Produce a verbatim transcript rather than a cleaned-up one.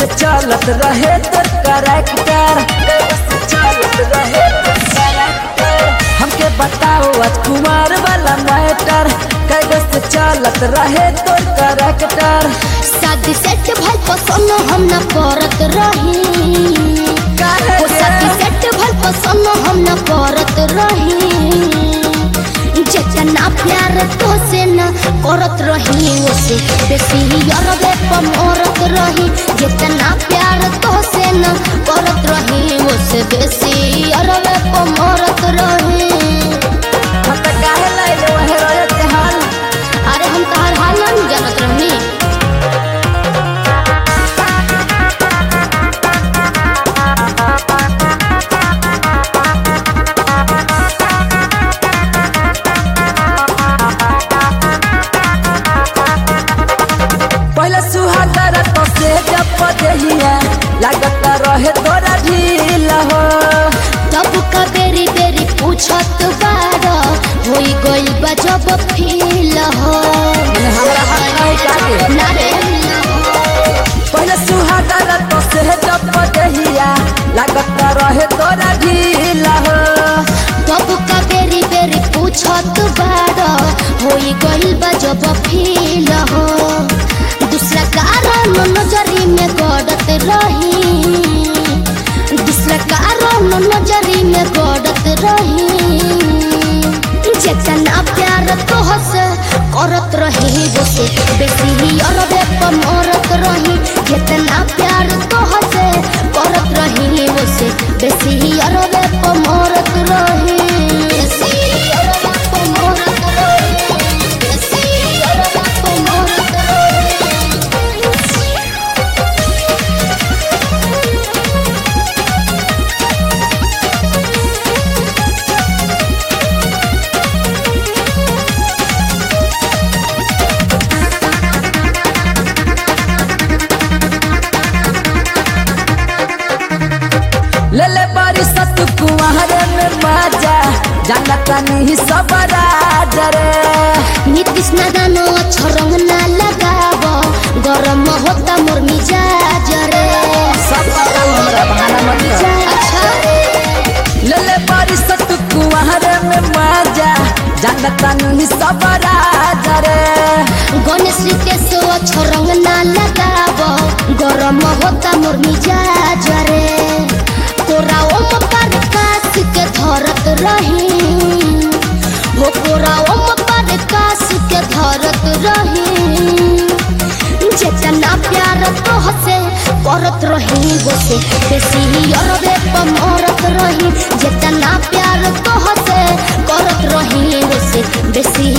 से चलत रहे तोर कैरेक्टर, कैगो से चलत रहे तोर कैरेक्टर। हमके बताओ आज कुमार वाला मैटर, कैगो से चलत रहे तोर कैरेक्टर। शादी सेट भल पसंद हम न करत रही, ओ शादी सेट भल पसंद हम न करत रही। जितना प्यार तो से न करत रही ओसे बेसी अरबे पमरत रही। जितना प्यार तो से न करत रही ओसे बेसी अरबे पमरत रही। हम त काहे लाइले वहे रहे ते हाल, अरे हम तहार हाल नहीं जानत रहनी। पहले सुहागर तो से जब पदहिया लागत रहे तोरा ढील हो। तब का बेरी बेरी पूछत बार होई गइल बा जब फील हो। हमरा हाथ नहीं काटे ना रे पहले सुहागर तो से जब पदहिया लागत रहे तोरा ढील हो। तब का बेरी बेरी पूछत बार होई गइल बा जब फील हो। दूसरा कारण नजरी में गड़त रही, दूसरा कारण नजरी में गड़त रही। जितना प्यार तोहसे करत रही ओसे बेसी अरबे पमरत रही। जितना प्यार तोहसे करत रही ओसे बेसी अरबे पमरत रही। बेसी अरबे पमरत रही, बेसी अरबे पमरत रही। ले ले बारी सत कुआरे में मजा जानता नहीं सब राजरे। नीतीश नादानो अच्छा रंग ना लगाव, गरम होता मोर मिजाज रे। सब हमरा बहाना मत कर। अच्छा ले ले बारी सत कुआरे में मजा जानता नहीं सब राजरे। गणेश रितेश अच्छा रंग ना लगाव, गरम होता मोर मिजाज रे। तोरा ओम पर कास के धरत रही, हो तोरा ओम पर कास के धरत रही। जितना प्यार तोहसे करत रही ओसे बेसी अरबे पमरत रही। जितना प्यार तोहसे करत रही ओसे बेसी